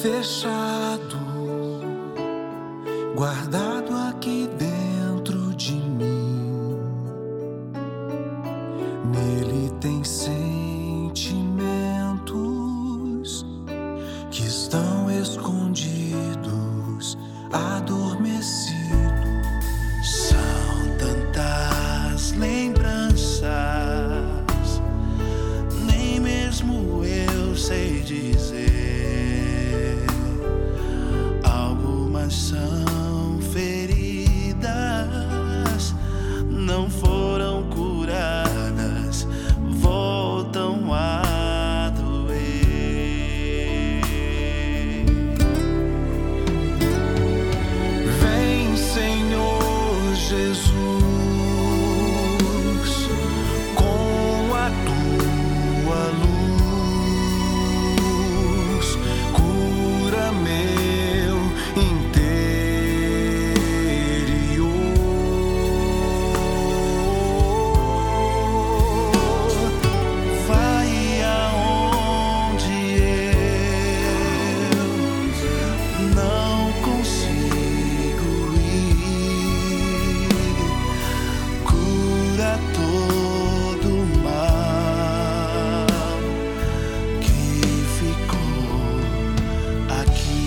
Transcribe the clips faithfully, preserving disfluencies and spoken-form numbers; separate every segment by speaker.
Speaker 1: fechado, guardado aqui dentro de mim. Nele tem sentimentos que estão escondidos, adormecidos.
Speaker 2: São tantas lembranças, nem mesmo eu sei dizer. Algumas são feridas, não foram curadas, voltam a doer.
Speaker 1: Vem, Senhor Jesus, com a tua luz, cura meu interior.
Speaker 2: Vai aonde eu não consigo ir, cura todo o mal que ficou aqui.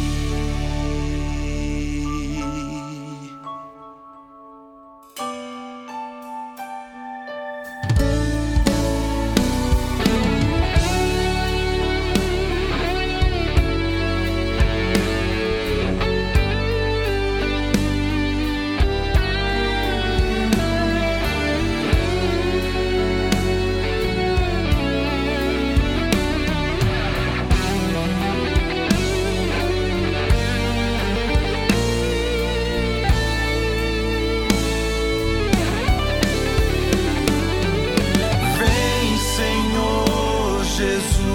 Speaker 1: Vem, Senhor Jesus,